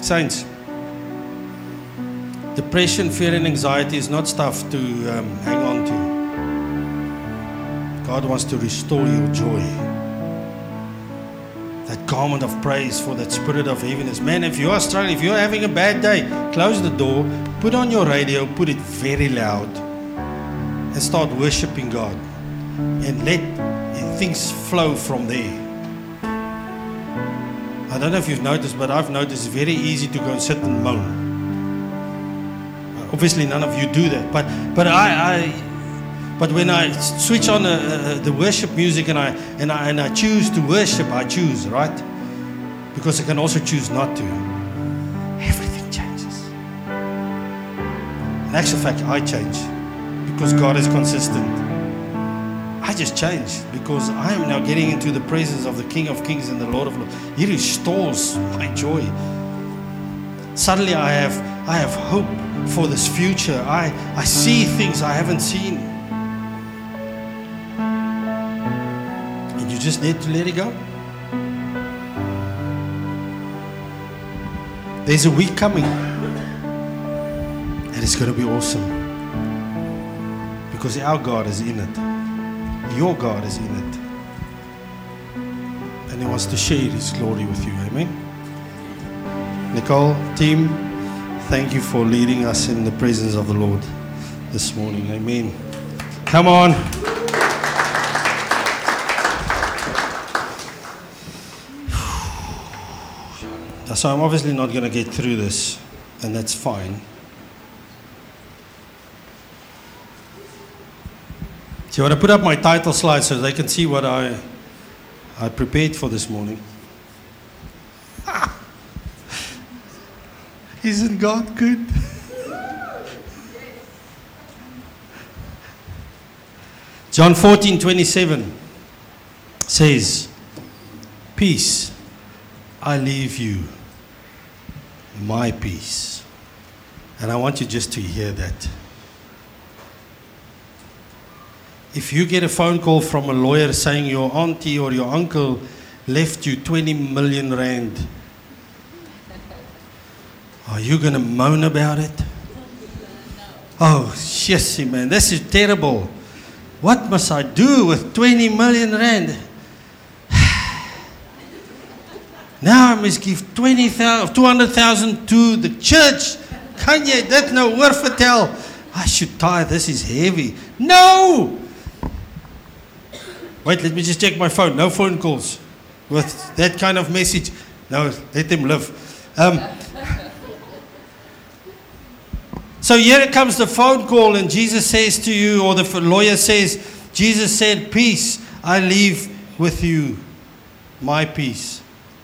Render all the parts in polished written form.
Saints, depression, fear and anxiety is not stuff to hang on to. God wants to restore your joy. That garment of praise for that spirit of heaviness. Man, if you are struggling, if you're having a bad day, close the door, put on your radio, put it very loud, and start worshiping God. And let things flow from there. I don't know if you've noticed, but I've noticed it's very easy to go and sit and moan. Obviously, none of you do that. But when I switch on the worship music and I choose to worship, I choose, right? Because I can also choose not to. Everything changes. In actual fact, I change because God is consistent. I just change because I am now getting into the presence of the King of Kings and the Lord of Lords. He restores my joy. Suddenly I have hope for this future. I see things I haven't seen. And you just need to let it go. There's a week coming. And it's going to be awesome. Because our God is in it. Your God is in it. And He wants to share His glory with you. Amen. Nicole, team, thank you for leading us in the presence of the Lord this morning. Amen. Come on. So I'm obviously not going to get through this, and that's fine. So you want to put up my title slide so they can see what I prepared for this morning. Isn't God good? John 14:27 says, "Peace I leave you, my peace." And I want you just to hear that. If you get a phone call from a lawyer saying your auntie or your uncle left you 20 million rand, are you going to moan about it? Oh, shit, man, this is terrible. What must I do with 20 million rand? Now I must give 200,000 to the church. Kan jy dit nou hoor vertel? I should tithe, this is heavy. No! Wait, let me just check my phone. No phone calls with that kind of message. No, let them live. So here comes the phone call and Jesus says to you, or the lawyer says, Jesus said, "Peace I leave with you, my peace.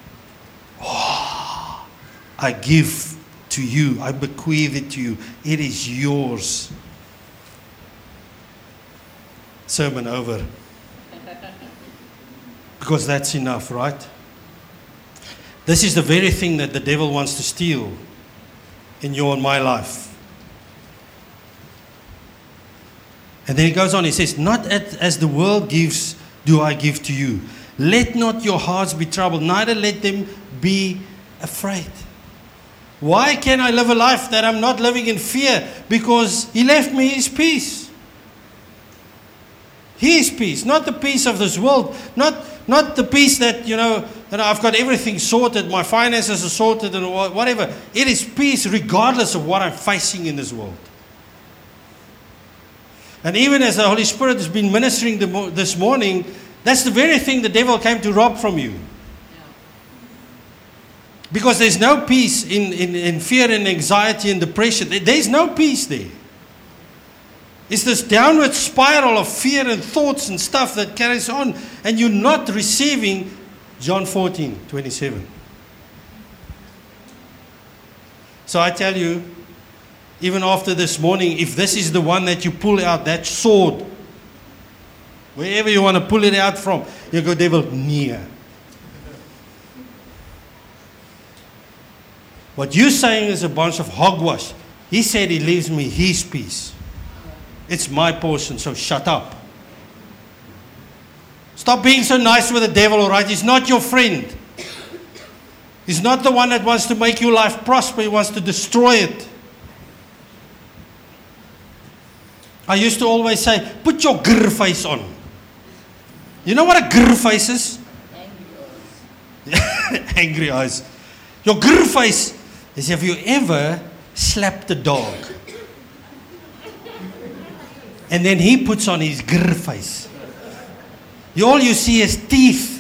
Oh, I give to you, I bequeath it to you. It is yours." Sermon over. Because that's enough, right? This is the very thing that the devil wants to steal in your and my life. And then he goes on, he says, "Not as the world gives, do I give to you. Let not your hearts be troubled, neither let them be afraid." Why can I live a life that I'm not living in fear? Because He left me His peace. His peace, not the peace of this world, not the peace that, that I've got everything sorted, my finances are sorted and whatever. It is peace regardless of what I'm facing in this world. And even as the Holy Spirit has been ministering this morning, that's the very thing the devil came to rob from you. Because there's no peace in fear and anxiety and depression. There's no peace there. It's this downward spiral of fear and thoughts and stuff that carries on, and you're not receiving John 14:27. So I tell you, even after this morning, if this is the one that you pull out, that sword, wherever you want to pull it out from, you go, "Devil, near." What you're saying is a bunch of hogwash. He said He leaves me His peace. It's my portion, so shut up. Stop being so nice with the devil, all right? He's not your friend. He's not the one that wants to make your life prosper. He wants to destroy it. I used to always say, put your grr face on. You know what a grr face is? Angry eyes. Your grr face is if you ever slapped a dog. And then he puts on his grr face. All you see is teeth.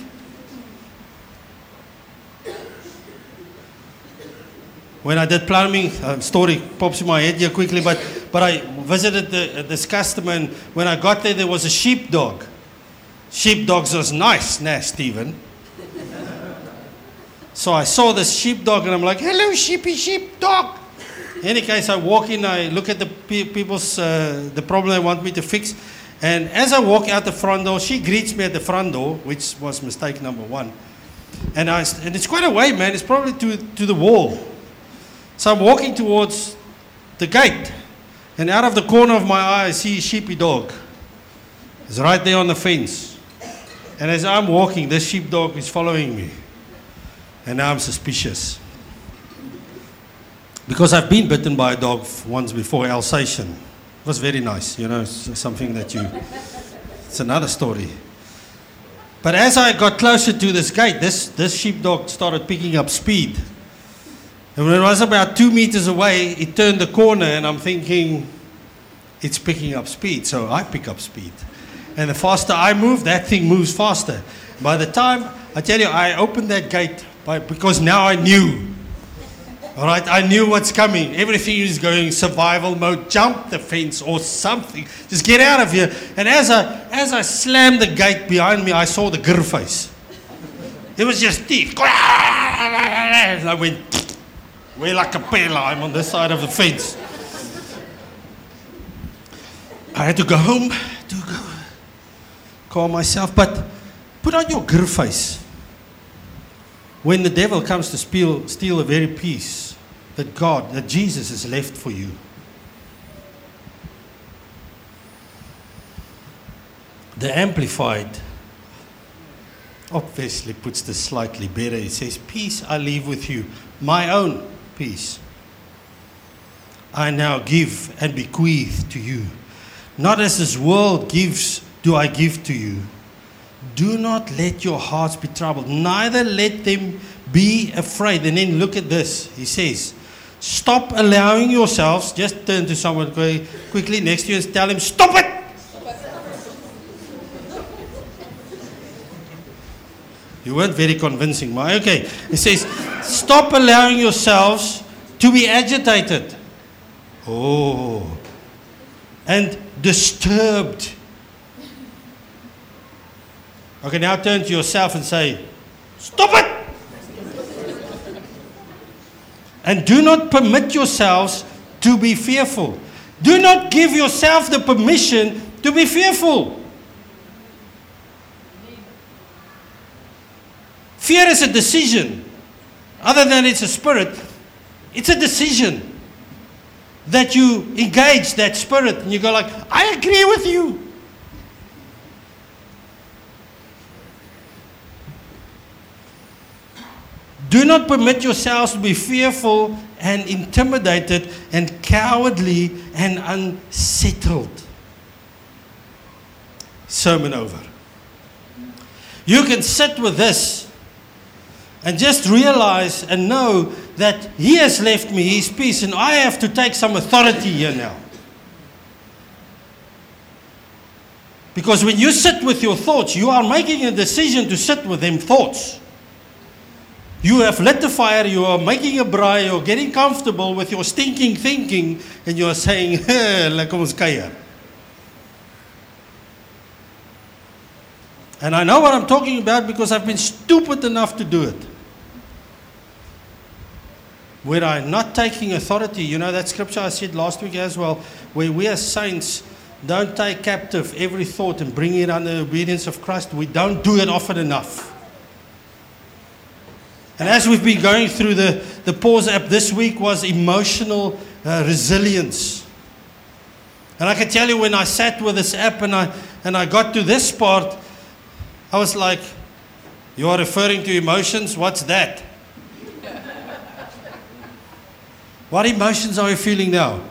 When I did plumbing, story pops in my head here quickly, but I visited this customer, and when I got there was a sheepdog. Sheepdogs was nice, nah, Stephen. So I saw this sheepdog and I'm like, hello, sheepdog. In any case, I walk in, I look at the people's, the problem they want me to fix. And as I walk out the front door, she greets me at the front door, which was mistake number one. And it's quite a way, man. It's probably to the wall. So I'm walking towards the gate. And out of the corner of my eye, I see a sheepy dog. It's right there on the fence. And as I'm walking, this sheepdog is following me. And now I'm suspicious. Because I've been bitten by a dog once before, Alsatian. It was very nice, you know, it's something that it's another story. But as I got closer to this gate, this sheepdog started picking up speed. And when it was about 2 meters away, it turned the corner and I'm thinking, it's picking up speed, so I pick up speed. And the faster I move, that thing moves faster. By the time, I tell you, I opened that gate because now I knew. All right, I knew what's coming. Everything is going survival mode. Jump the fence or something. Just get out of here. And as I slammed the gate behind me, I saw the grr face. It was just teeth. And I went, we're like a pela. I'm on this side of the fence. I had to go home to calm myself. But put on your grr face. When the devil comes to steal the very peace that Jesus has left for you. The Amplified obviously puts this slightly better. It says, peace I leave with you, my own peace I now give and bequeath to you. Not as this world gives do I give to you. Do not let your hearts be troubled, neither let them be afraid. And then look at this. He says, stop allowing yourselves, just turn to someone quickly next to you and tell him, stop it! You weren't very convincing, Mike. Okay. He says, stop allowing yourselves to be agitated. Oh. And disturbed. Okay, now turn to yourself and say, stop it! And do not permit yourselves to be fearful. Do not give yourself the permission to be fearful. Fear is a decision. Other than it's a spirit, it's a decision that you engage that spirit and you go like, I agree with you. Do not permit yourselves to be fearful and intimidated and cowardly and unsettled. Sermon over. You can sit with this and just realize and know that He has left me His peace and I have to take some authority here now. Because when you sit with your thoughts, you are making a decision to sit with them thoughts. You have lit the fire, you are making a braai, you're getting comfortable with your stinking thinking, and you are saying, hey, kom ons kuier. And I know what I'm talking about because I've been stupid enough to do it. Where I'm not taking authority, you know that scripture I said last week as well, where we as saints don't take captive every thought and bring it under the obedience of Christ. We don't do it often enough. And as we've been going through the Pause app, this week was emotional resilience. And I can tell you when I sat with this app and I got to this part, I was like, you are referring to emotions? What's that? What emotions are you feeling now?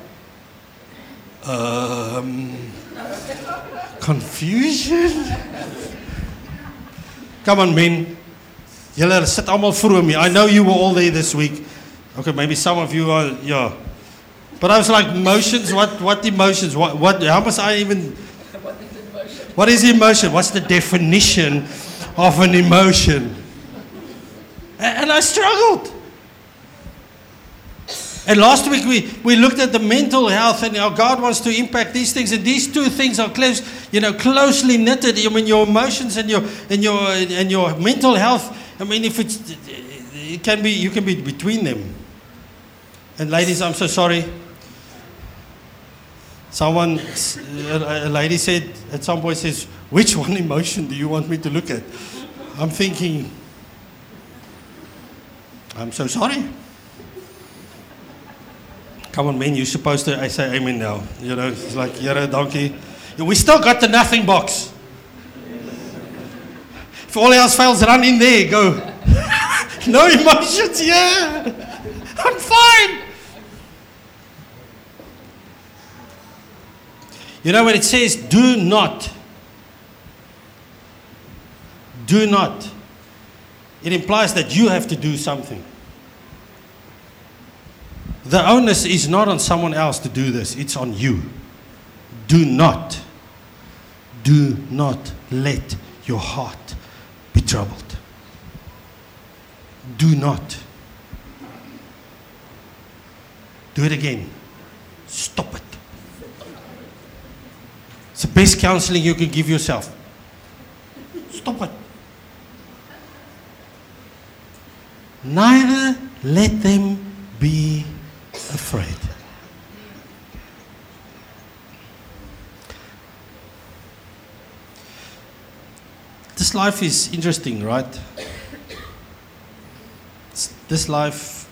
Confusion? Come on, men. Julle sit almal vroeg me. I know you were all there this week. Okay, maybe some of you are, yeah. But I was like, emotions? What emotions? What? How must I even... What is emotion? What's the definition of an emotion? And I struggled. And last week we looked at the mental health and how God wants to impact these things. And these two things are closely knitted. I mean, your emotions and your mental health. I mean, if you can be between them. And ladies, I'm so sorry. A lady said at some point, says, which one emotion do you want me to look at? I'm thinking, I'm so sorry. Come on, man, you're supposed to, I say amen now. You know, it's like, you're a donkey. We still got the nothing box. If all else fails, run in there, go. No emotions, yeah. I'm fine. You know when it says, do not, it implies that you have to do something. The onus is not on someone else to do this, it's on you. Do not let your heart be troubled. Do not. Do it again. Stop it. It's the best counseling you can give yourself. Stop it. Neither let them be afraid. This life is interesting, right? This life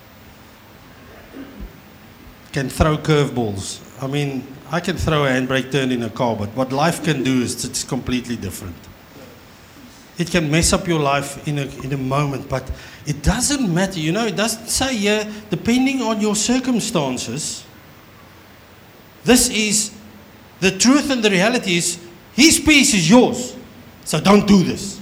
can throw curveballs. I mean, I can throw a handbrake turn in a car, but what life can do is it's completely different. It can mess up your life in a moment, but it doesn't matter. You know, it doesn't say here, depending on your circumstances. This is, the truth and the reality is, His peace is yours. So don't do this.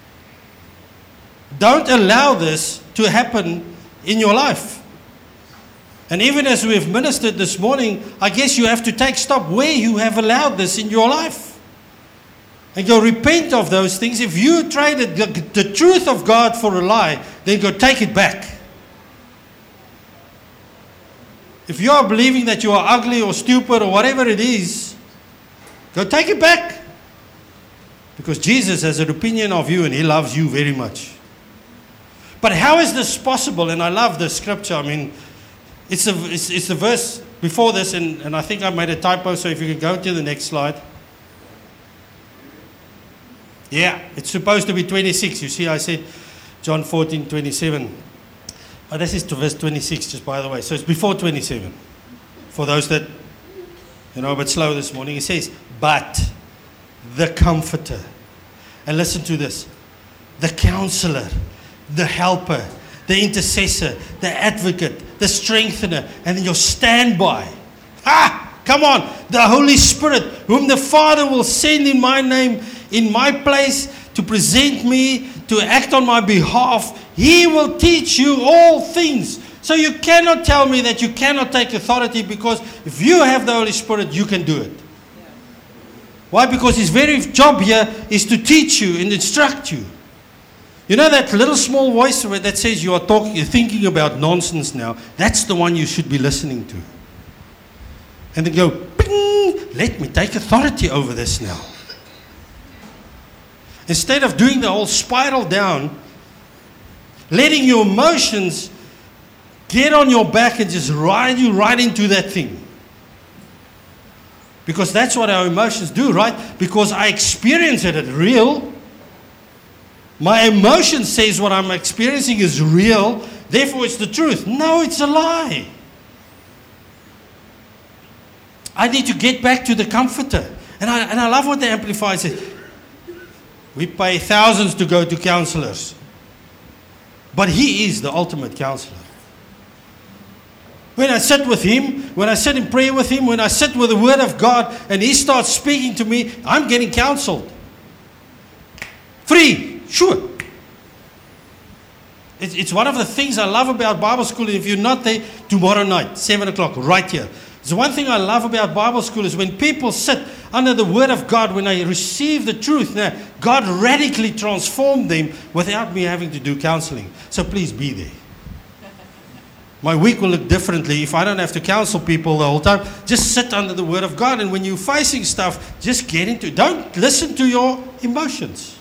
Don't allow this to happen in your life. And even as we have ministered this morning, I guess you have to take stock where you have allowed this in your life. And go repent of those things. If you traded the truth of God for a lie, then go take it back. If you are believing that you are ugly or stupid or whatever it is, go take it back. Because Jesus has an opinion of you and He loves you very much. But how is this possible? And I love the scripture. I mean, it's the verse before this, and I think I made a typo, so if you can go to the next slide. Yeah, it's supposed to be 26. You see, I said John 14:27. Oh, this is to verse 26, just by the way. So it's before 27. For those that, a bit slow this morning. It says, but the Comforter. And listen to this. The Counselor, the Helper, the Intercessor, the Advocate, the Strengthener, and then your standby. Come on. The Holy Spirit, whom the Father will send in my name, in my place, to present me, to act on my behalf. He will teach you all things. So you cannot tell me that you cannot take authority, because if you have the Holy Spirit, you can do it. Why? Because His very job here is to teach you and instruct you. You know that little small voice that says you're thinking about nonsense now? That's the one you should be listening to. And then go, ping, let me take authority over this now. Instead of doing the whole spiral down, letting your emotions get on your back and just ride you right into that thing. Because that's what our emotions do, right? Because I experience it as real. My emotion says what I'm experiencing is real, therefore it's the truth. No, it's a lie. I need to get back to the Comforter. And I love what the Amplifier says. We pay thousands to go to counselors. But He is the ultimate counselor. When I sit with Him, when I sit in prayer with Him, when I sit with the Word of God and He starts speaking to me, I'm getting counseled. Free, sure. It's one of the things I love about Bible school. If you're not there, tomorrow night, 7 o'clock, right here. The one thing I love about Bible school is when people sit under the Word of God, when I receive the truth, now God radically transformed them without me having to do counseling. So please be there. My week will look differently if I don't have to counsel people the whole time. Just sit under the Word of God, and when you're facing stuff, just get into it. Don't listen to your emotions.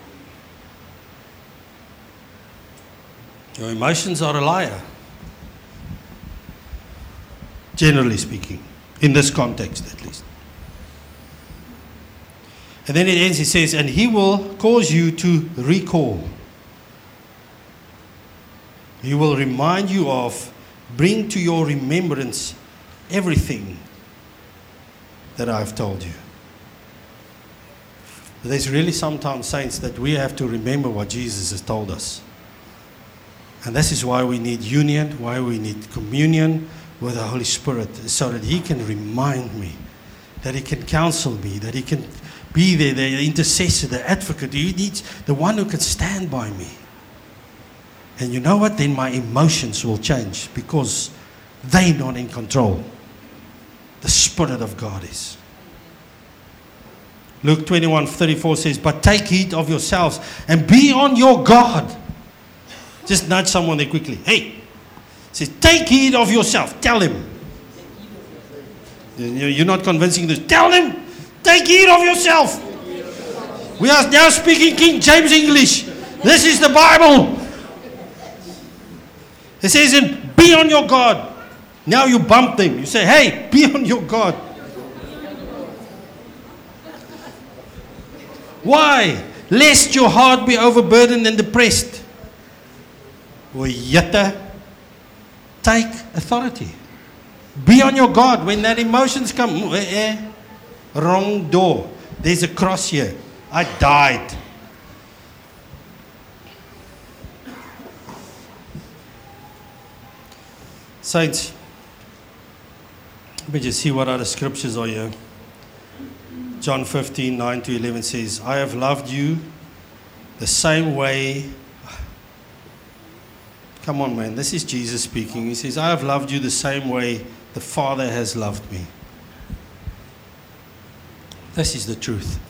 Your emotions are a liar. Generally speaking, in this context at least. And then it ends, it says, and He will cause you to recall. He will remind you of, bring to your remembrance everything that I've told you. There's really sometimes, saints, that we have to remember what Jesus has told us. And this is why we need union, why we need communion with the Holy Spirit, so that He can remind me, that He can counsel me, that He can be there, the intercessor, the advocate. He needs the one who can stand by me. And you know what? Then my emotions will change, because they're not in control. The Spirit of God is. Luke 21:34 says, but take heed of yourselves and be on your guard. Just nudge someone there quickly. Hey! Says, take heed of yourself. Tell him. You're not convincing this. Tell him, take heed of yourself. We are now speaking King James English. This is the Bible. It says, be on your guard. Now you bump them. You say, hey, be on your guard. Why? Lest your heart be overburdened and depressed. Take authority. Be on your guard. When that emotions come, wrong door. There's a cross here. I died. Saints, let me just see what other scriptures are here. John 15:9-11 says, I have loved you the same way. Come on, man. This is Jesus speaking. He says, I have loved you the same way the Father has loved me. This is the truth.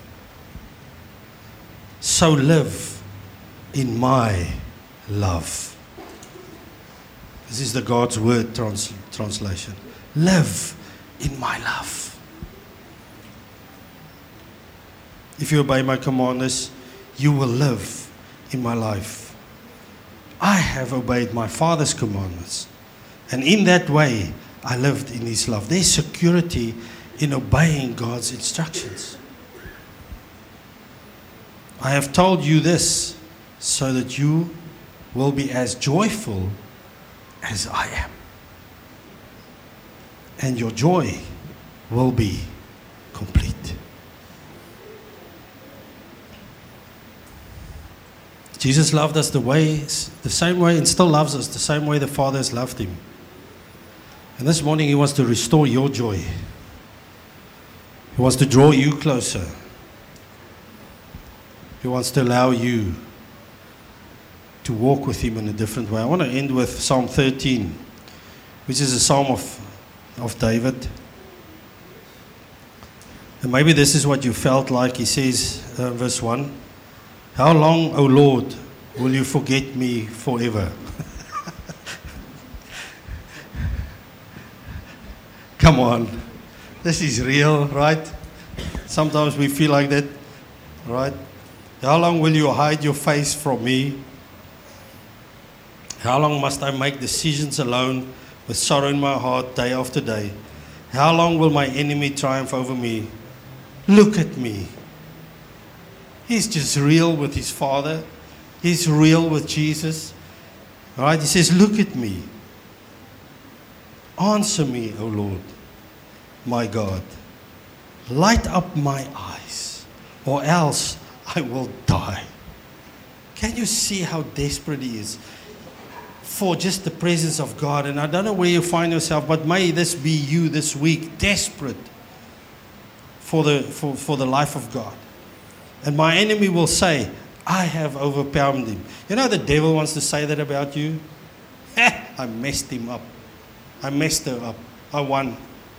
So live in my love. This is the God's Word translation. Live in my love. If you obey my commandments, you will live in my life. I have obeyed my Father's commandments. And in that way, I lived in His love. There's security in obeying God's instructions. I have told you this so that you will be as joyful as I am. And your joy will be complete. Jesus loved us the same way, and still loves us the same way the Father has loved Him. And this morning He wants to restore your joy. He wants to draw you closer. He wants to allow you to walk with Him in a different way. I want to end with Psalm 13, which is a psalm of David. And maybe this is what you felt like. He says, verse 1, how long, O Lord, will you forget me forever? Come on. This is real, right? Sometimes we feel like that, right? How long will you hide your face from me? How long must I make decisions alone with sorrow in my heart day after day? How long will my enemy triumph over me? Look at me. He's just real with his Father. He's real with Jesus. All right, he says, look at me. Answer me, O Lord, my God. Light up my eyes, or else I will die. Can you see how desperate he is? for just the presence of God. And I don't know where you find yourself, but may this be you this week, desperate for the life of God. And my enemy will say, I have overwhelmed him. You know, the devil wants to say that about you. I messed him up. I messed her up. I won.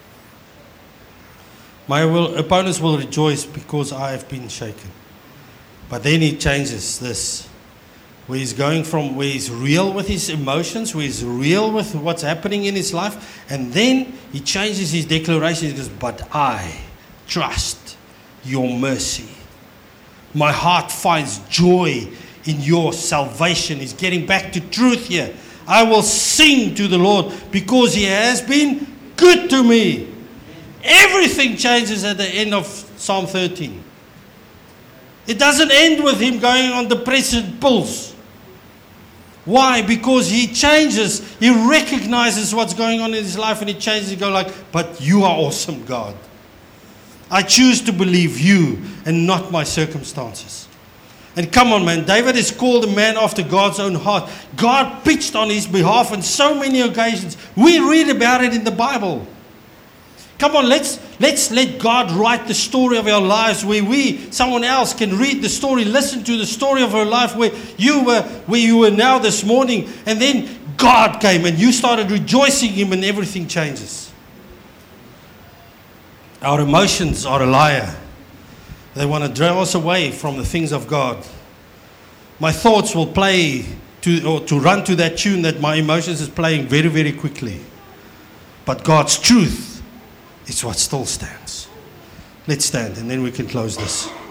My opponents will rejoice because I have been shaken. But then he changes this. Where he's going from where he's real with his emotions, where he's real with what's happening in his life. And then he changes his declaration. He goes, but I trust your mercy. My heart finds joy in your salvation. He's getting back to truth here. I will sing to the Lord because he has been good to me. Everything changes at the end of Psalm 13. It doesn't end with him going on depression pills. Why? Because he changes. He recognizes what's going on in his life and he changes. He goes like, but you are awesome, God. I choose to believe you and not my circumstances. And come on, man. David is called a man after God's own heart. God pitched on his behalf on so many occasions. We read about it in the Bible. Come on, let's let God write the story of our lives where someone else can read the story, listen to the story of our life where you were now this morning, and then God came and you started rejoicing Him and everything changes. Our emotions are a liar. They want to draw us away from the things of God. My thoughts will play to run to that tune that my emotions is playing very, very quickly. But God's truth is what still stands. Let's stand and then we can close this.